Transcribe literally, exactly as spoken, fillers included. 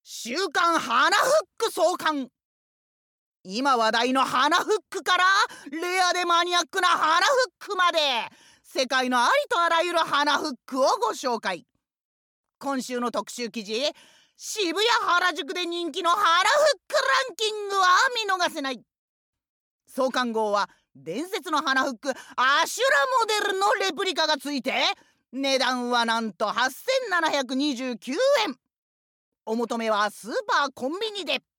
週刊花フック創刊。今話題の花フックからレアでマニアックな花フックまで、世界のありとあらゆる花フックをご紹介。今週の特集記事、渋谷原宿で人気の花フックランキングは見逃せない。創刊号は伝説の花フックアシュラモデルのレプリカがついて、値段はなんとはっせんななひゃくにじゅうきゅうえん。お求めはスーパーコンビニで。